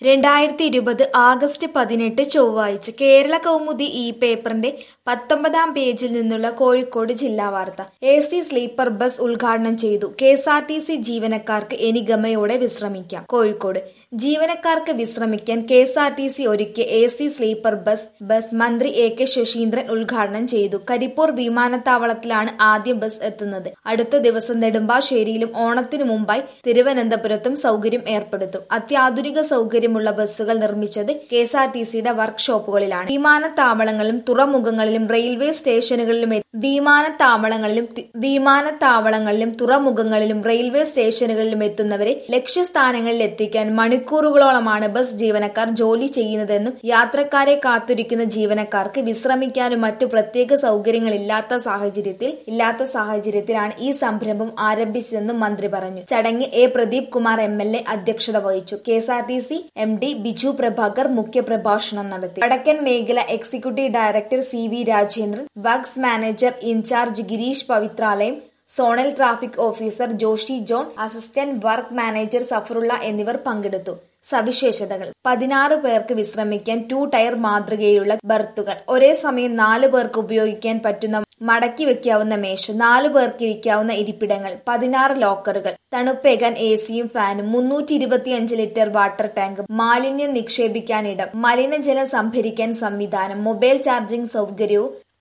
2020 August 18 ചൊവ്വാഴ്ച കേരള കൗമുദി ഈ പേപ്പറിന്റെ 19-ാം പേജിൽ നിന്നുള്ള കോഴിക്കോട് ജില്ലാ വാർത്ത. AC സ്ലീപ്പർ ബസ് ഉദ്ഘാടനം ചെയ്തു. KSRTC ജീവനക്കാർക്ക് ഇനി ഗമയോടെ വിശ്രമിക്കാം. കോഴിക്കോട് ജീവനക്കാർക്ക് വിശ്രമിക്കാൻ KSRTC ഒരുക്കിയ AC സ്ലീപ്പർ ബസ് മന്ത്രി AK ശശീന്ദ്രൻ ഉദ്ഘാടനം ചെയ്തു. കരിപ്പൂർ വിമാനത്താവളത്തിലാണ് ആദ്യ ബസ് എത്തുന്നത്. അടുത്ത ദിവസം നെടുമ്പാശ്ശേരിയിലും ഓണത്തിനു മുമ്പായി തിരുവനന്തപുരത്തും സൗകര്യം ഏർപ്പെടുത്തും. അത്യാധുനിക സൗകര്യമുള്ള ബസ്സുകൾ നിർമ്മിച്ചത് KSRTCയുടെ വർക്ക്ഷോപ്പുകളിലാണ്. വിമാനത്താവളങ്ങളിലും തുറമുഖങ്ങളിലും റെയിൽവേ സ്റ്റേഷനുകളിലും എത്തുന്നവരെ ലക്ഷ്യസ്ഥാനങ്ങളിൽ എത്തിക്കാൻ മണിക്കൂറുകളോളമാണ് ബസ് ജീവനക്കാർ ജോലി ചെയ്യുന്നതെന്നും യാത്രക്കാരെ കാത്തിരിക്കുന്ന ജീവനക്കാർക്ക് വിശ്രമിക്കാനും മറ്റു പ്രത്യേക സൗകര്യങ്ങളില്ലാത്ത സാഹചര്യത്തിലാണ് ഈ സംരംഭം ആരംഭിച്ചതെന്നും മന്ത്രി പറഞ്ഞു. ചടങ്ങിൽ A പ്രദീപ് കുമാർ MLA അധ്യക്ഷത വഹിച്ചു. KSRTC MD ബിജു പ്രഭാകർ മുഖ്യപ്രഭാഷണം നടത്തി. വടക്കൻ മേഖല executive director CV Rajendran, works manager incharge Girish Pavithralayam, zonal traffic officer Joshi John, assistant work manager Safarulla എന്നിവർ പങ്കെടുത്തു. സവിശേഷതകൾ: 16 പേർക്ക് വിശ്രമിക്കാൻ 2 ടയർ മാതൃകയിലുള്ള ബർത്തുകൾ, ഒരേ സമയം 4 പേർക്ക് ഉപയോഗിക്കാൻ പറ്റുന്ന മടക്കി വെക്കാവുന്ന മേശ, 4 പേർക്ക് ഇരിക്കാവുന്ന ഇരിപ്പിടങ്ങൾ, 16 ലോക്കറുകൾ, തണുപ്പേകാൻ ACയും ഫാനും, 325 ലിറ്റർ വാട്ടർ ടാങ്ക്, മാലിന്യം നിക്ഷേപിക്കാനിടം, മലിനജലം സംഭരിക്കാൻ സംവിധാനം, മൊബൈൽ ചാർജിംഗ് സൗകര്യവും